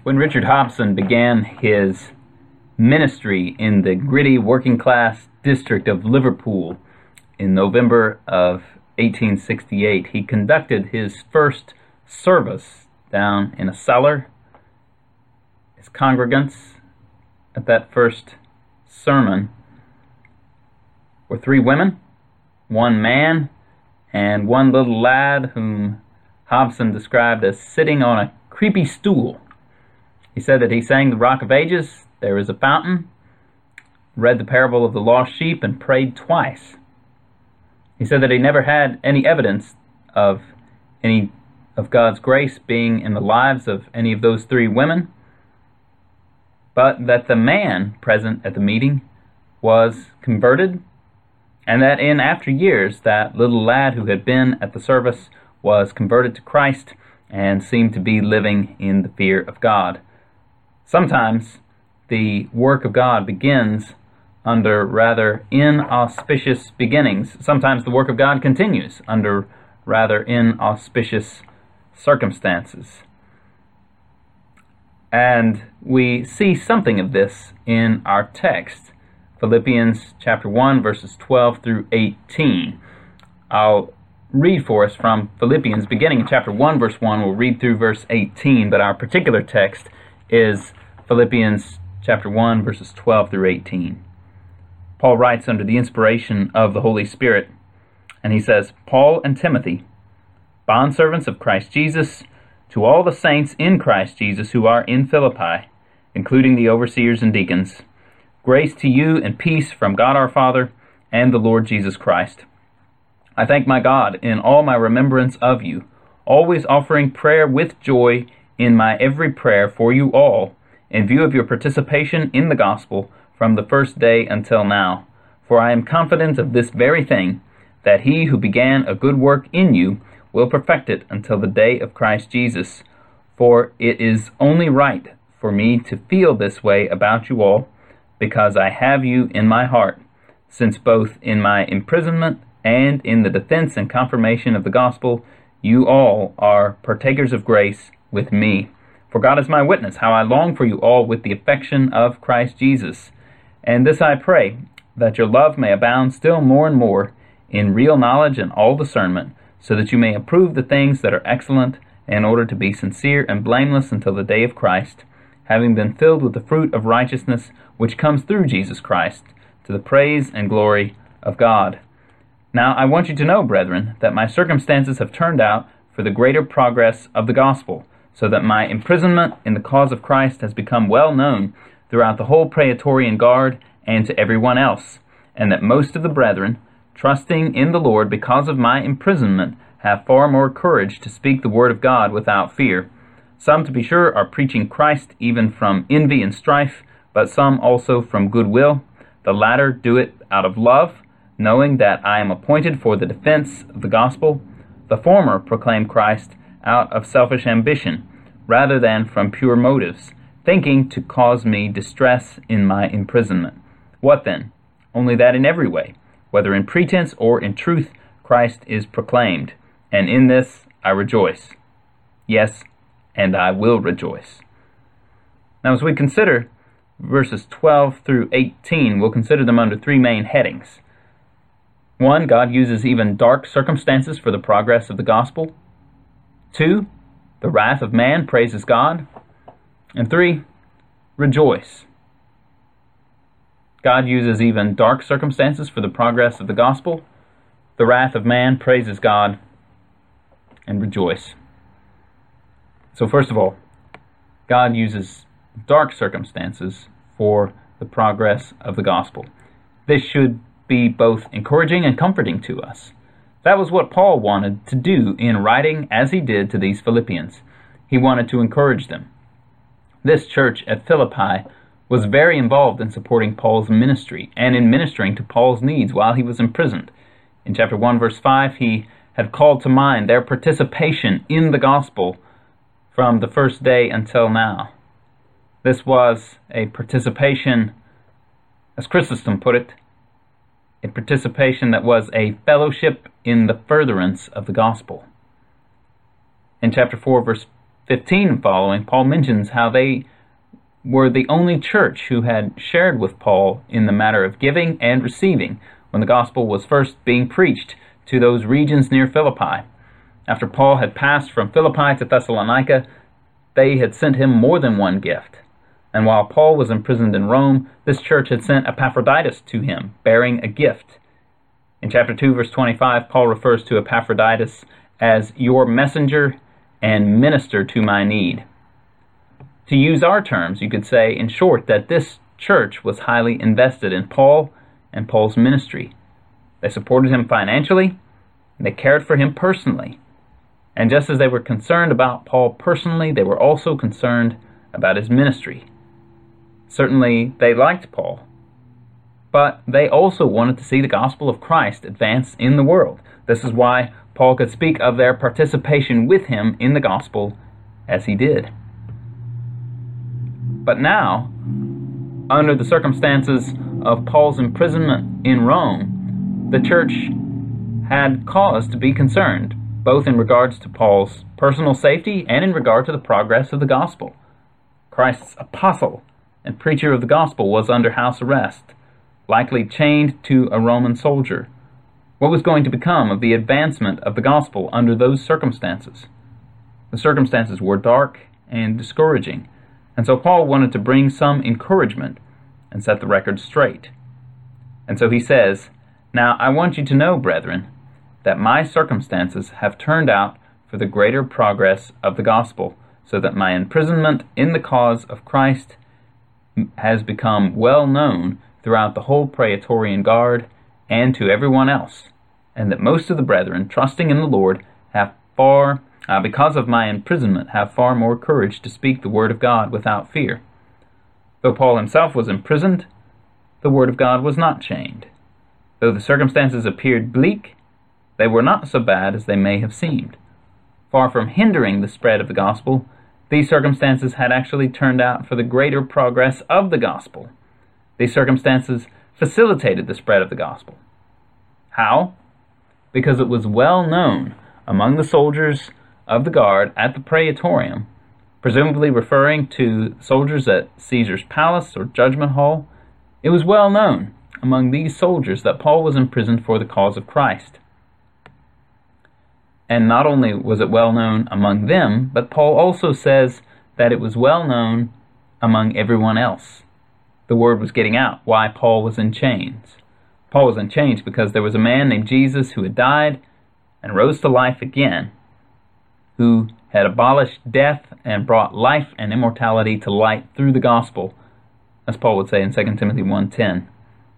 When Richard Hobson began his ministry in the gritty working-class district of Liverpool in November of 1868, he conducted his first service down in a cellar. His congregants at that first sermon were 3 women, 1 man, and 1 little lad whom Hobson described as sitting on a creepy stool. He said that he sang the Rock of Ages, There is a Fountain, read the parable of the lost sheep, and prayed twice. He said that he never had any evidence of any of God's grace being in the lives of any of those 3 women, but that the man present at the meeting was converted, and that in after years that little lad who had been at the service was converted to Christ and seemed to be living in the fear of God. Sometimes the work of God begins under rather inauspicious beginnings. Sometimes the work of God continues under rather inauspicious circumstances. And we see something of this in our text, Philippians chapter 1, verses 12 through 18. I'll read for us from Philippians, beginning in chapter 1, verse 1. We'll read through verse 18, but our particular text is Philippians chapter 1, verses 12 through 18. Paul writes under the inspiration of the Holy Spirit, and he says, Paul and Timothy, bondservants of Christ Jesus, to all the saints in Christ Jesus who are in Philippi, including the overseers and deacons, grace to you and peace from God our Father and the Lord Jesus Christ. I thank my God in all my remembrance of you, always offering prayer with joy in my every prayer for you all, in view of your participation in the gospel from the first day until now. For I am confident of this very thing, that he who began a good work in you will perfect it until the day of Christ Jesus. For it is only right for me to feel this way about you all, because I have you in my heart, since both in my imprisonment and in the defense and confirmation of the gospel, you all are partakers of grace with me. For God is my witness, how I long for you all with the affection of Christ Jesus. And this I pray, that your love may abound still more and more in real knowledge and all discernment, so that you may approve the things that are excellent, in order to be sincere and blameless until the day of Christ, having been filled with the fruit of righteousness which comes through Jesus Christ, to the praise and glory of God. Now I want you to know, brethren, that my circumstances have turned out for the greater progress of the gospel, so that my imprisonment in the cause of Christ has become well known throughout the whole Praetorian Guard and to everyone else, and that most of the brethren, trusting in the Lord because of my imprisonment, have far more courage to speak the word of God without fear. Some, to be sure, are preaching Christ even from envy and strife, but some also from goodwill. The latter do it out of love, knowing that I am appointed for the defense of the gospel. The former proclaim Christ out of selfish ambition, rather than from pure motives, thinking to cause me distress in my imprisonment. What then? Only that in every way, whether in pretense or in truth, Christ is proclaimed, and in this I rejoice. Yes, and I will rejoice. Now, as we consider verses 12 through 18, we'll consider them under 3 main headings. 1, God uses even dark circumstances for the progress of the gospel. 2, the wrath of man praises God. And 3, rejoice. God uses even dark circumstances for the progress of the gospel. The wrath of man praises God, and rejoice. So first of all, God uses dark circumstances for the progress of the gospel. This should be both encouraging and comforting to us. That was what Paul wanted to do in writing as he did to these Philippians. He wanted to encourage them. This church at Philippi was very involved in supporting Paul's ministry and in ministering to Paul's needs while he was imprisoned. In chapter 1, verse 5, he had called to mind their participation in the gospel from the first day until now. This was a participation, as Chrysostom put it, a participation that was a fellowship in the furtherance of the gospel. In chapter 4, verse 15 and following, Paul mentions how they were the only church who had shared with Paul in the matter of giving and receiving when the gospel was first being preached to those regions near Philippi. After Paul had passed from Philippi to Thessalonica, they had sent him more than one gift. And while Paul was imprisoned in Rome, this church had sent Epaphroditus to him, bearing a gift. In chapter 2, verse 25, Paul refers to Epaphroditus as your messenger and minister to my need. To use our terms, you could say, in short, that this church was highly invested in Paul and Paul's ministry. They supported him financially, and they cared for him personally. And just as they were concerned about Paul personally, they were also concerned about his ministry. Certainly, they liked Paul, but they also wanted to see the gospel of Christ advance in the world. This is why Paul could speak of their participation with him in the gospel as he did. But now, under the circumstances of Paul's imprisonment in Rome, the church had cause to be concerned, both in regards to Paul's personal safety and in regard to the progress of the gospel. Christ's apostle and preacher of the gospel was under house arrest, likely chained to a Roman soldier. What was going to become of the advancement of the gospel under those circumstances? The circumstances were dark and discouraging, and so Paul wanted to bring some encouragement and set the record straight. And so he says, "Now I want you to know, brethren, that my circumstances have turned out for the greater progress of the gospel, so that my imprisonment in the cause of Christ has become well known throughout the whole Praetorian Guard and to everyone else, and that most of the brethren, trusting in the Lord, have because of my imprisonment, have far more courage to speak the word of God without fear." Though Paul himself was imprisoned, the word of God was not chained. Though the circumstances appeared bleak, they were not so bad as they may have seemed. Far from hindering the spread of the gospel, these circumstances had actually turned out for the greater progress of the gospel. These circumstances facilitated the spread of the gospel. How? Because it was well known among the soldiers of the guard at the Praetorium, presumably referring to soldiers at Caesar's palace or judgment hall. It was well known among these soldiers that Paul was imprisoned for the cause of Christ. And not only was it well known among them, but Paul also says that it was well known among everyone else. The word was getting out why Paul was in chains. Paul was in chains because there was a man named Jesus who had died and rose to life again, who had abolished death and brought life and immortality to light through the gospel, as Paul would say in 2 Timothy 1:10.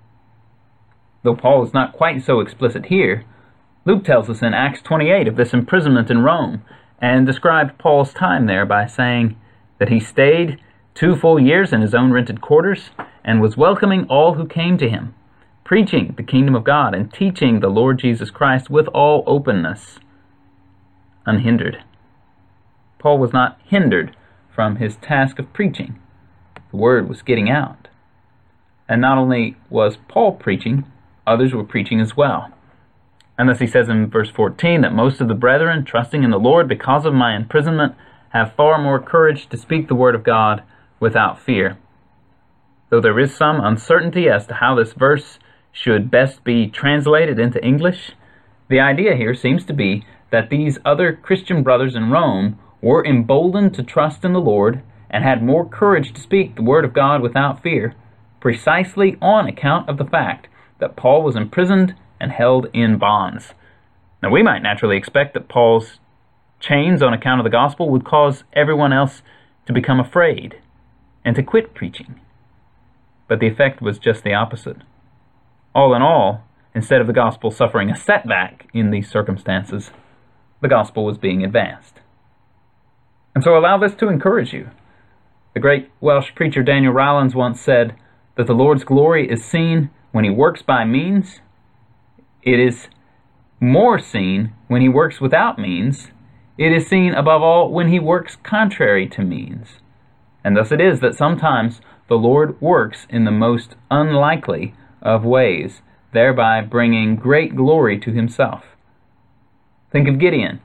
Though Paul is not quite so explicit here, Luke tells us in Acts 28 of this imprisonment in Rome, and described Paul's time there by saying that he stayed 2 full years in his own rented quarters and was welcoming all who came to him, preaching the kingdom of God and teaching the Lord Jesus Christ with all openness, unhindered. Paul was not hindered from his task of preaching. The word was getting out. And not only was Paul preaching, others were preaching as well. And thus he says in verse 14 that most of the brethren, trusting in the Lord because of my imprisonment, have far more courage to speak the word of God without fear. Though there is some uncertainty as to how this verse should best be translated into English, the idea here seems to be that these other Christian brothers in Rome were emboldened to trust in the Lord and had more courage to speak the word of God without fear, precisely on account of the fact that Paul was imprisoned and held in bonds. Now, we might naturally expect that Paul's chains on account of the gospel would cause everyone else to become afraid and to quit preaching. But the effect was just the opposite. All in all, instead of the gospel suffering a setback in these circumstances, the gospel was being advanced. And so allow this to encourage you. The great Welsh preacher Daniel Rowlands once said that the Lord's glory is seen when he works by means. It is more seen when he works without means. It is seen above all when he works contrary to means. And thus it is that sometimes the Lord works in the most unlikely of ways, thereby bringing great glory to himself. Think of Gideon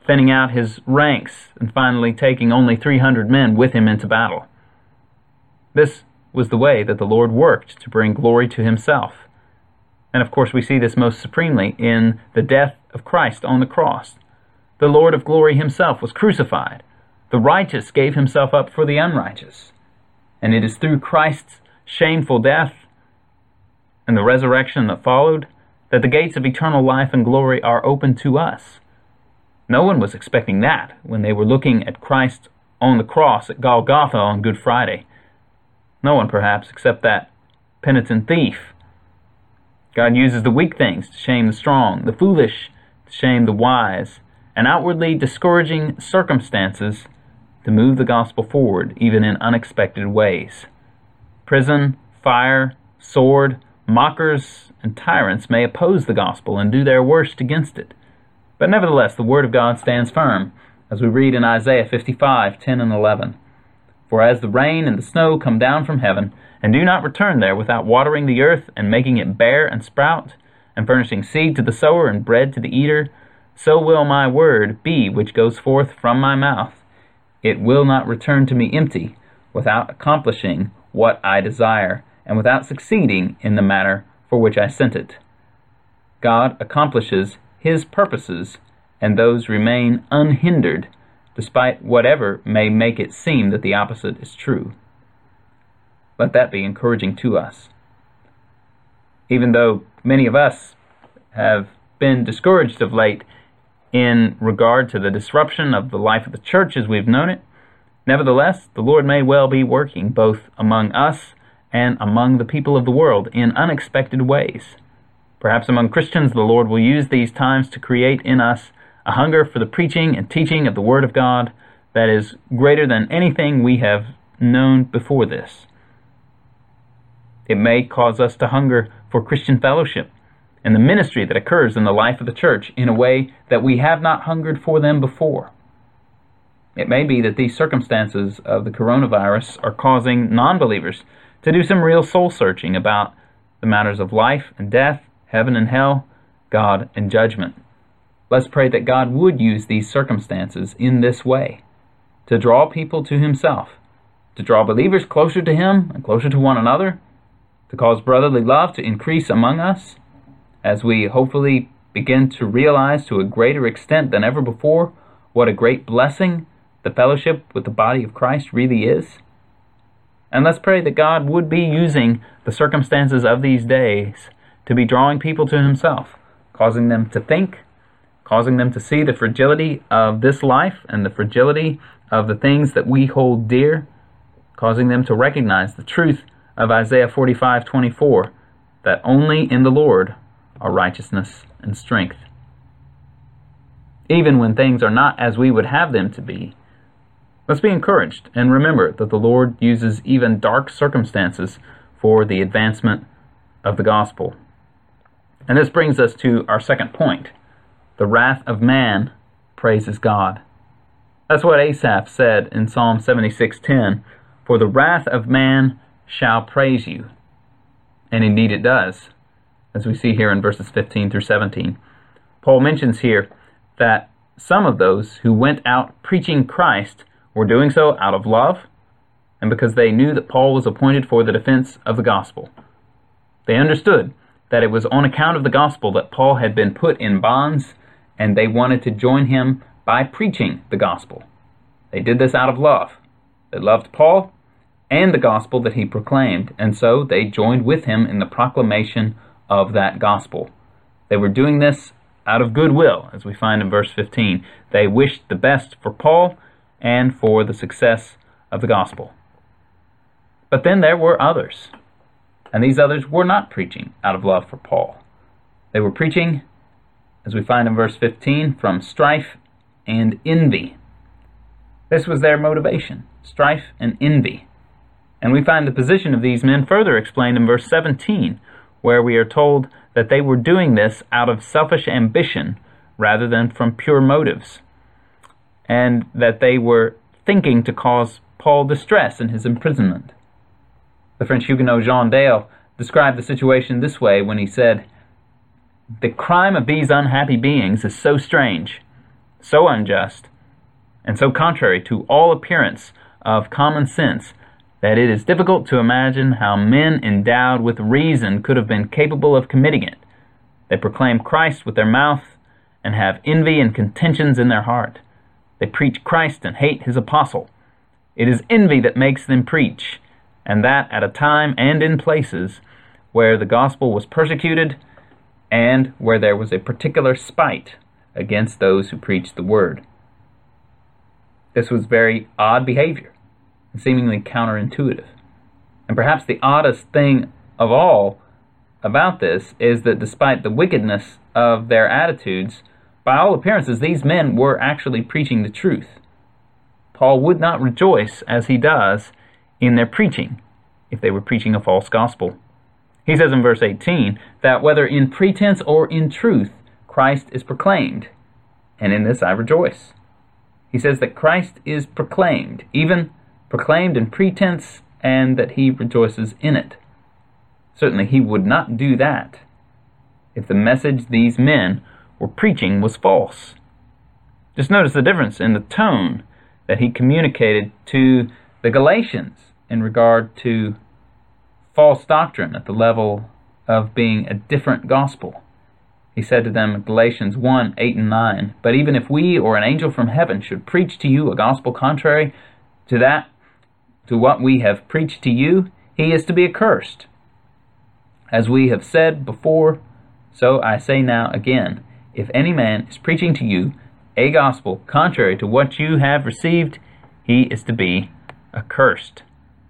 thinning out his ranks and finally taking only 300 men with him into battle. This was the way that the Lord worked to bring glory to himself. And of course we see this most supremely in the death of Christ on the cross. The Lord of glory himself was crucified. The righteous gave himself up for the unrighteous. And it is through Christ's shameful death and the resurrection that followed that the gates of eternal life and glory are open to us. No one was expecting that when they were looking at Christ on the cross at Golgotha on Good Friday. No one, perhaps, except that penitent thief. God uses the weak things to shame the strong, the foolish to shame the wise, and outwardly discouraging circumstances to move the gospel forward, even in unexpected ways. Prison, fire, sword, mockers, and tyrants may oppose the gospel and do their worst against it. But nevertheless, the word of God stands firm, as we read in Isaiah 55:10 and 11. For as the rain and the snow come down from heaven, and do not return there without watering the earth and making it bear and sprout, and furnishing seed to the sower and bread to the eater, so will my word be which goes forth from my mouth. It will not return to me empty, without accomplishing what I desire, and without succeeding in the matter for which I sent it. God accomplishes his purposes, and those remain unhindered, despite whatever may make it seem that the opposite is true. Let that be encouraging to us. Even though many of us have been discouraged of late in regard to the disruption of the life of the church as we've known it, nevertheless, the Lord may well be working both among us and among the people of the world in unexpected ways. Perhaps among Christians, the Lord will use these times to create in us a hunger for the preaching and teaching of the Word of God that is greater than anything we have known before this. It may cause us to hunger for Christian fellowship and the ministry that occurs in the life of the church in a way that we have not hungered for them before. It may be that these circumstances of the coronavirus are causing non-believers to do some real soul-searching about the matters of life and death, heaven and hell, God and judgment. Let's pray that God would use these circumstances in this way, to draw people to himself, to draw believers closer to him and closer to one another, to cause brotherly love to increase among us, as we hopefully begin to realize to a greater extent than ever before what a great blessing the fellowship with the body of Christ really is. And let's pray that God would be using the circumstances of these days to be drawing people to himself, causing them to think, causing them to see the fragility of this life and the fragility of the things that we hold dear, causing them to recognize the truth of Isaiah 45:24, that only in the Lord are righteousness and strength. Even when things are not as we would have them to be, let's be encouraged and remember that the Lord uses even dark circumstances for the advancement of the gospel. And this brings us to our second point. The wrath of man praises God. That's what Asaph said in Psalm 76:10, for the wrath of man shall praise you. And indeed it does, as we see here in verses 15 through 17. Paul mentions here that some of those who went out preaching Christ were doing so out of love and because they knew that Paul was appointed for the defense of the gospel. They understood that it was on account of the gospel that Paul had been put in bonds, and they wanted to join him by preaching the gospel. They did this out of love. They loved Paul and the gospel that he proclaimed, and so they joined with him in the proclamation of that gospel. They were doing this out of goodwill, as we find in verse 15. They wished the best for Paul and for the success of the gospel. But then there were others, and these others were not preaching out of love for Paul. They were preaching, as we find in verse 15, from strife and envy. This was their motivation, strife and envy. And we find the position of these men further explained in verse 17, where we are told that they were doing this out of selfish ambition rather than from pure motives, and that they were thinking to cause Paul distress in his imprisonment. The French Huguenot Jean Dale described the situation this way when he said, "The crime of these unhappy beings is so strange. so unjust, and so contrary to all appearance of common sense that it is difficult to imagine how men endowed with reason could have been capable of committing it. They proclaim Christ with their mouth and have envy and contentions in their heart. They preach Christ and hate his apostle. It is envy that makes them preach, and that at a time and in places where the gospel was persecuted and where there was a particular spite against those who preached the word. This was very odd behavior, seemingly counterintuitive. And perhaps the oddest thing of all about this is that despite the wickedness of their attitudes, by all appearances, these men were actually preaching the truth. Paul would not rejoice, as he does, in their preaching if they were preaching a false gospel. He says in verse 18 that whether in pretense or in truth, Christ is proclaimed, and in this I rejoice. He says that Christ is proclaimed, even proclaimed in pretense, and that he rejoices in it. Certainly he would not do that if the message these men were preaching was false. Just notice the difference in the tone that he communicated to the Galatians in regard to false doctrine at the level of being a different gospel. He said to them in Galatians 1, 8 and 9, "But even if we or an angel from heaven should preach to you a gospel contrary to what we have preached to you, he is to be accursed. As we have said before, so I say now again, if any man is preaching to you a gospel contrary to what you have received, he is to be accursed."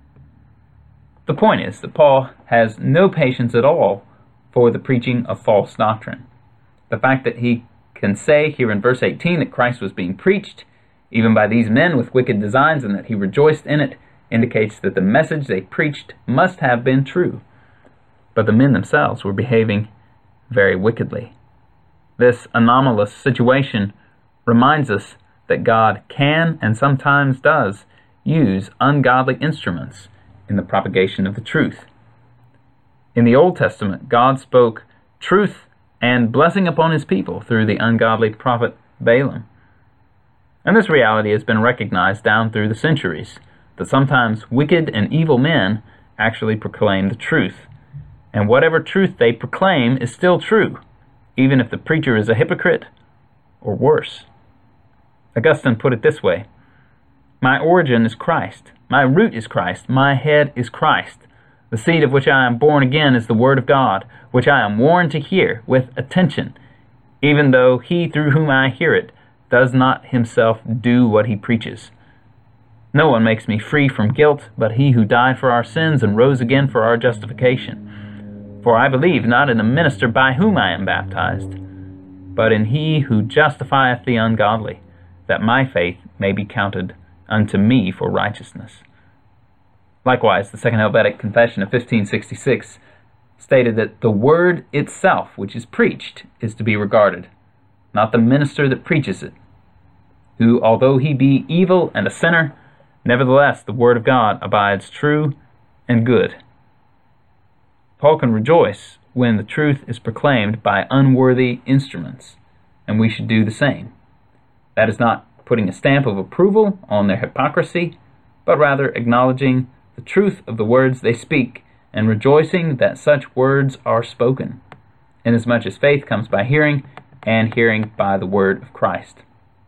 The point is that Paul has no patience at all for the preaching of false doctrine. The fact that he can say here in verse 18 that Christ was being preached, even by these men with wicked designs, and that he rejoiced in it, indicates that the message they preached must have been true. But the men themselves were behaving very wickedly. This anomalous situation reminds us that God can and sometimes does use ungodly instruments in the propagation of the truth. In the Old Testament, God spoke truth and blessing upon his people through the ungodly prophet Balaam. And this reality has been recognized down through the centuries, that sometimes wicked and evil men actually proclaim the truth. And whatever truth they proclaim is still true, even if the preacher is a hypocrite or worse. Augustine put it this way: "My origin is Christ, my root is Christ, my head is Christ. The seed of which I am born again is the Word of God, which I am warned to hear with attention, even though he through whom I hear it does not himself do what he preaches. No one makes me free from guilt, but he who died for our sins and rose again for our justification. For I believe not in the minister by whom I am baptized, but in he who justifieth the ungodly, that my faith may be counted unto me for righteousness." Likewise, the Second Helvetic Confession of 1566 stated that the word itself, which is preached, is to be regarded, not the minister that preaches it, who, although he be evil and a sinner, nevertheless the word of God abides true and good. Paul can rejoice when the truth is proclaimed by unworthy instruments, and we should do the same. That is not putting a stamp of approval on their hypocrisy, but rather acknowledging the truth of the words they speak and rejoicing that such words are spoken, inasmuch as faith comes by hearing, and hearing by the word of Christ.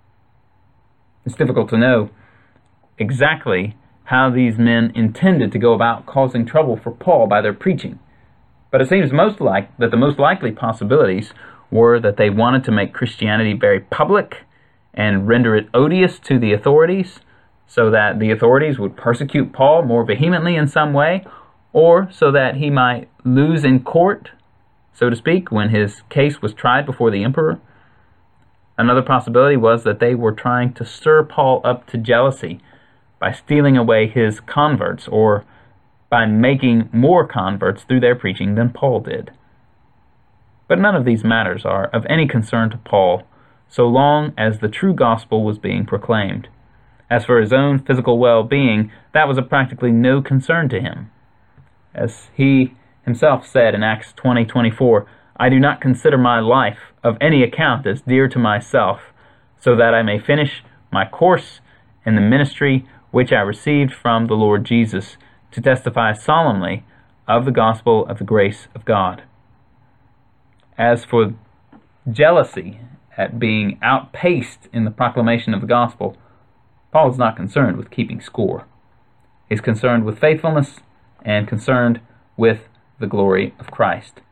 It's difficult to know exactly how these men intended to go about causing trouble for Paul by their preaching, but it seems that the most likely possibilities were that they wanted to make Christianity very public and render it odious to the authorities, so that the authorities would persecute Paul more vehemently in some way, or so that he might lose in court, so to speak, when his case was tried before the emperor. Another possibility was that they were trying to stir Paul up to jealousy by stealing away his converts, or by making more converts through their preaching than Paul did. But none of these matters are of any concern to Paul, so long as the true gospel was being proclaimed. As for his own physical well-being, that was of practically no concern to him. As he himself said in Acts 20:24, "I do not consider my life of any account as dear to myself, so that I may finish my course in the ministry which I received from the Lord Jesus, to testify solemnly of the gospel of the grace of God. As for jealousy at being outpaced in the proclamation of the gospel, Paul is not concerned with keeping score. He's concerned with faithfulness and concerned with the glory of Christ.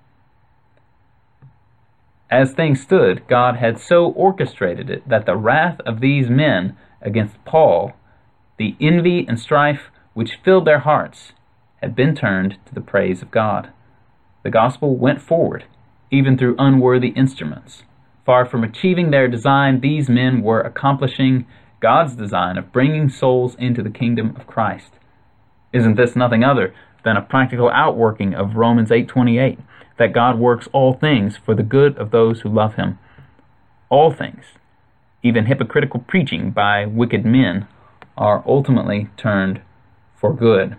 As things stood, God had so orchestrated it that the wrath of these men against Paul, the envy and strife which filled their hearts, had been turned to the praise of God. The gospel went forward, even through unworthy instruments. Far from achieving their design, these men were accomplishing God's design of bringing souls into the kingdom of Christ. Isn't this nothing other than a practical outworking of Romans 8:28, that God works all things for the good of those who love Him? All things, even hypocritical preaching by wicked men, are ultimately turned for good.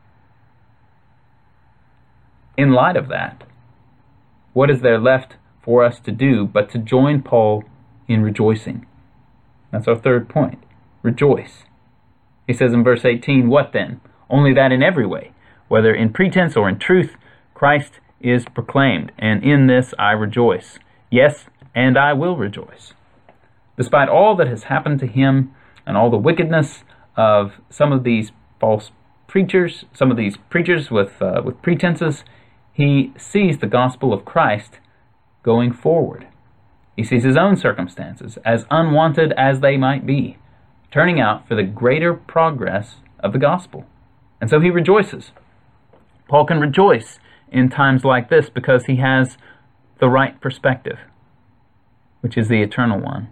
In light of that, what is there left for us to do but to join Paul in rejoicing? That's our third point. Rejoice. He says in verse 18, "What then? Only that in every way, whether in pretense or in truth, Christ is proclaimed, and in this I rejoice. Yes, and I will rejoice." Despite all that has happened to him and all the wickedness of some of these false preachers, some of these preachers with pretenses, he sees the gospel of Christ going forward. He sees his own circumstances, as unwanted as they might be, turning out for the greater progress of the gospel. And so he rejoices. Paul can rejoice in times like this because he has the right perspective, which is the eternal one.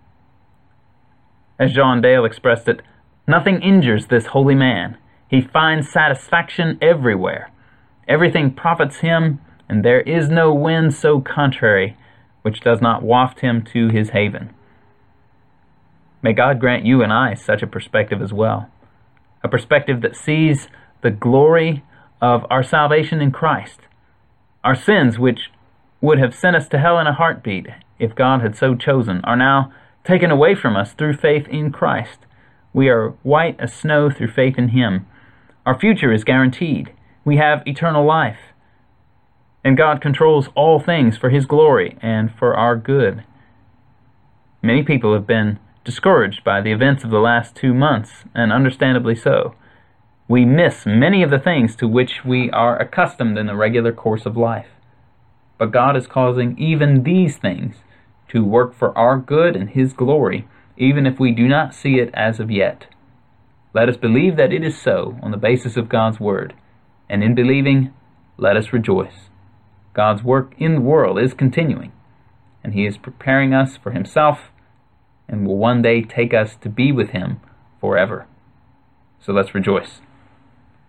As John Dale expressed it, "Nothing injures this holy man. He finds satisfaction everywhere. Everything profits him, and there is no wind so contrary which does not waft him to his haven." May God grant you and I such a perspective as well, a perspective that sees the glory of our salvation in Christ. Our sins, which would have sent us to hell in a heartbeat if God had so chosen, are now taken away from us through faith in Christ. We are white as snow through faith in Him. Our future is guaranteed. We have eternal life. And God controls all things for His glory and for our good. Many people have been discouraged by the events of the last 2 months, and understandably so. We miss many of the things to which we are accustomed in the regular course of life. But God is causing even these things to work for our good and His glory, even if we do not see it as of yet. Let us believe that it is so on the basis of God's Word, and in believing, let us rejoice. God's work in the world is continuing, and He is preparing us for Himself and will one day take us to be with Him forever. So let's rejoice.